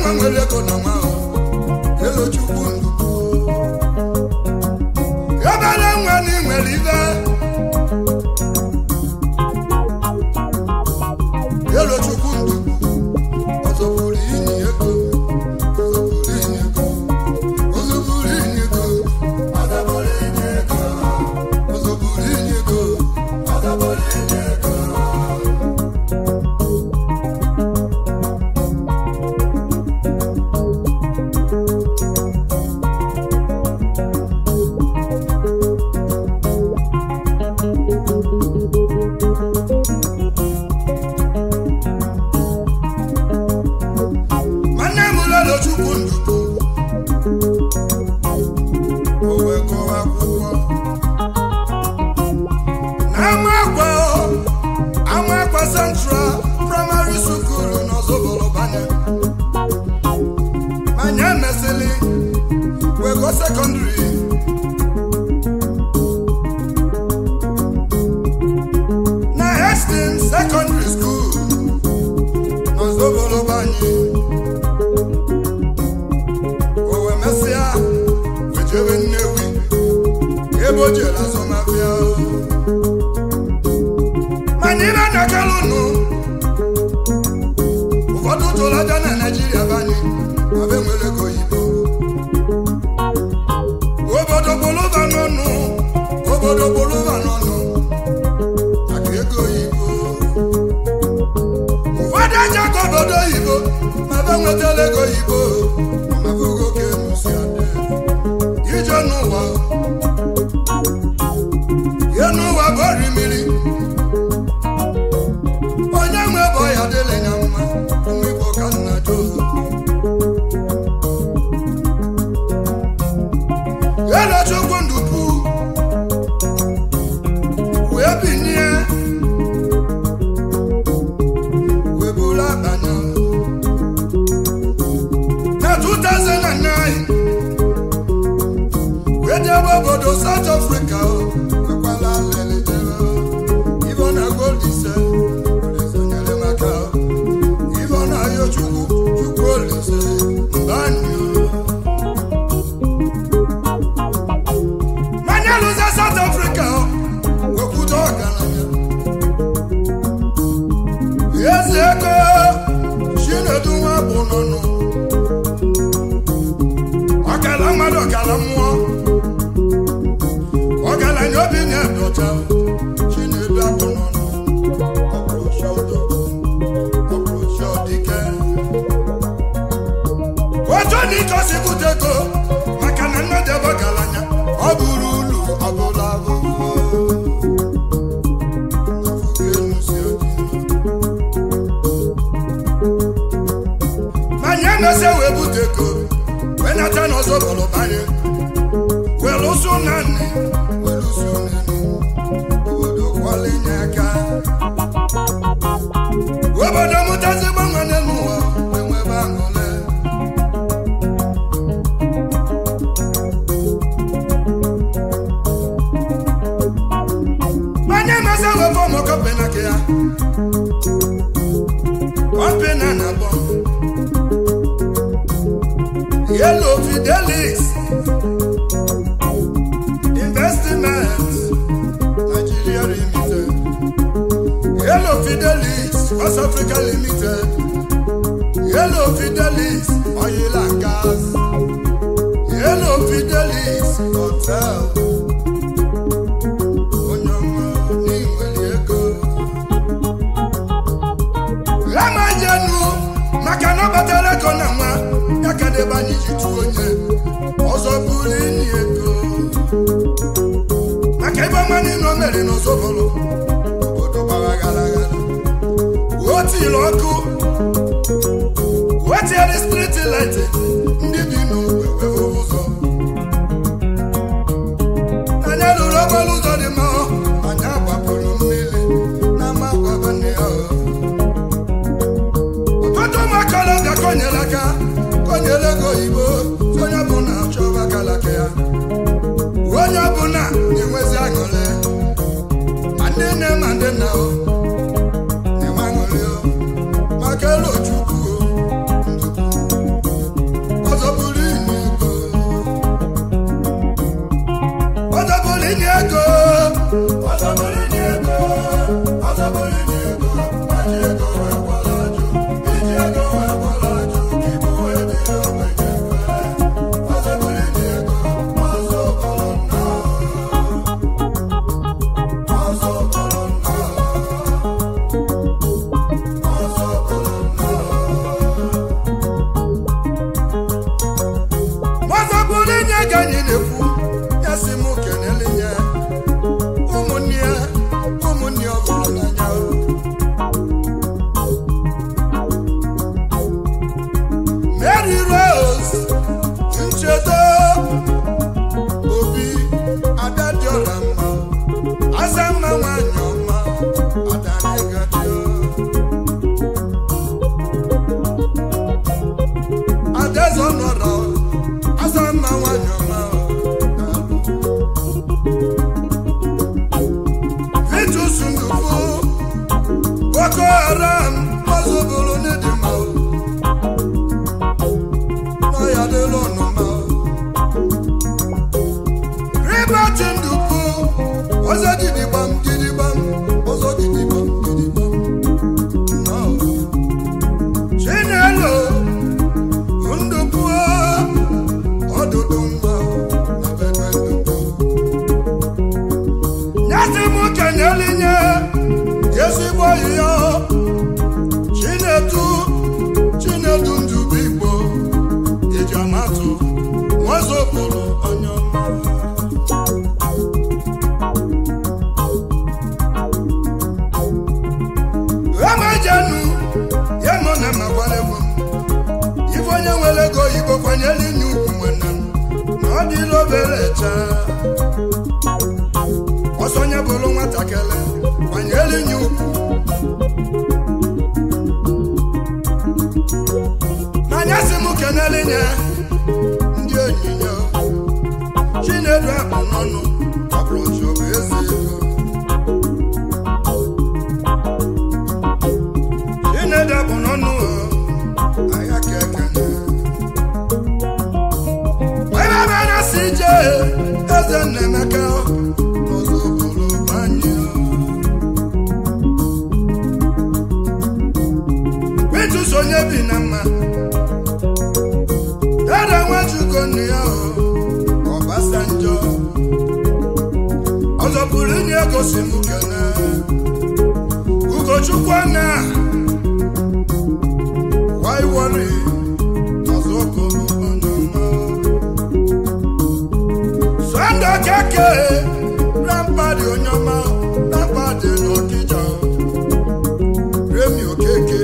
nwere ego na nwa elo chukwu ndụ ebere nwa ni nwere ibe elo chukwu ndụ ọzọburu inyi ego Central Primary School n'Ozobolo-Banye Manye mesili we go secondary na Hastings Secondary School n'Ozobolo-Banye owe mesia we jebe Nnewi ebo jela Somafia Manila na Kalunu ụfọdụ tụlada na Nigeria banye abe nwere ego Igbo obodo buluva n'ọnụ maka ego Igbo ụfọdụ aja ka obodo Igbo ma be nwetara ego Igbo ma bụgo ka emusi adị ije n'ụwa ya n'ụwa bụ orimiri South Africa, even a gold is even a yochuku, you gold is Manaluza South Africa, we could organize. Yes, she not do my bono. Okalamado Kalamwa. When I turn Ozobolo-Banye, well, also none. Yellow Fidelis Investments Nigeria Limited, Yellow Fidelis West Africa Limited, Yellow Fidelis Oil and Gas, Yellow Fidelis Hotel. What the street light? Mary Rose Nchedo Obi Adadiola mma Azama nwanyị ọma Adanigadio Adezonora Azama nwanyị ọma Vitus Ndufu Boko Haram Ozobolo Nedima Noya de Lonoma Ribati Ndufu Ozodibam Didibam Ozodibam Didibam No Chinelo Ndufu Odudumba Nabedwe Ndufu Nyatimu Kenelinye Yesi boy yo Chinedu Ndubigbo Ejamatu Nwazopolo Onyoma Ramajanu Yemona Magwalebo Ivonye Welego Igbo Kwanyeli Nyukwu Mwenem N'odilo Belecha Osonye Bolo Nwatakele Kwanyeli Nyukwu Anyasimu Kenelinye ndị onyinyo Chinedu Akpọnọnụ Ọbụrụchi ọbụ eze ego Chinedu Akpọnọnụ Aya kekene Webe bena si je Eze Nnemeka N'ụzọ bụrụ banye Vitus onye bi na mma Dada Nwachukwu nne ya Obasanjo Ọzọpụrụ inye gosi m kene Ugochukwu na Why worry Ọzọpụrụ ọnụma Sando Keke Rampadi Onyoma Rampadi n'Ọkịja Remi Okeke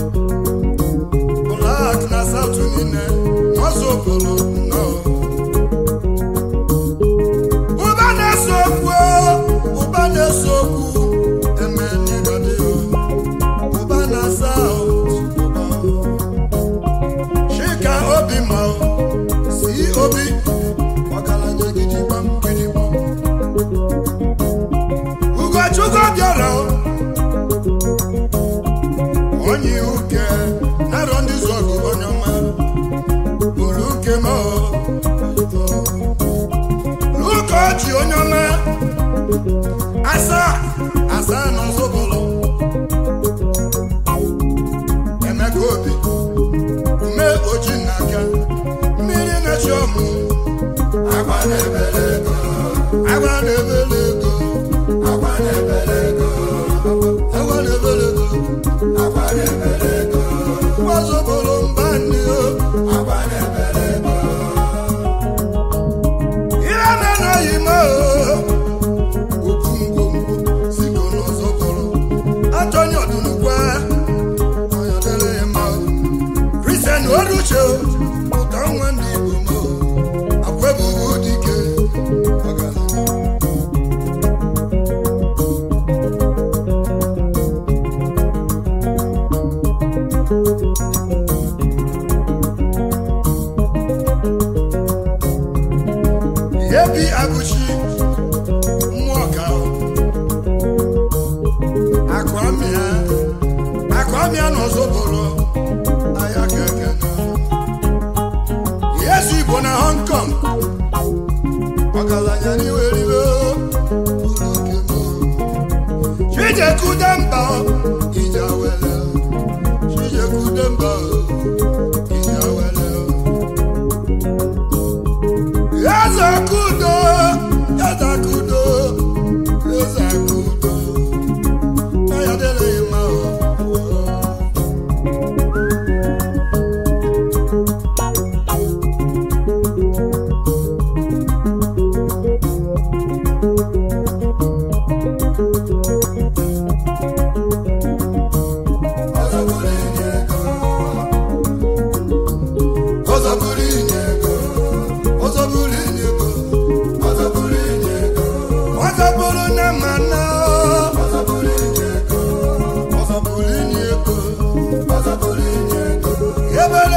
Black na South Nine Ọzọpụrụ no Ubana sokwu Emeni gadio Ubana South Shika Obi ma Si Obi Wakalanje gidibam gidibam Ugochukwu bịara Onye uke Naro ndị zọgụ onyoma Uluke mo Lukochi onyoma Asa n'Ozobolo Emeka Obi Ume oji n'aka Mmiri na-echi ọmụ Agba na-ebele ego Agba na-ebele ego Agba na-ebele ego Agba na-ebele ego Agba na-ebele ego Ozobolo mba nne o Agba na-ebele ego Ihe na-anaghị m o Antonio Dunukwa Oyodele ma Christian Oruche Uta nwa ndị Igbo mo Akwebu dike Yebi Aguchi Mwoka Akwamia n'Ozobolo Aya kekene Yesu Igbo na Hong Kong Ọgaranya n'iweriwe Uluke mo Chijekudemba Ijawele Chijekudemba Ijawele Yazakudo Yazakudo Yazakudo Ayadele ma obere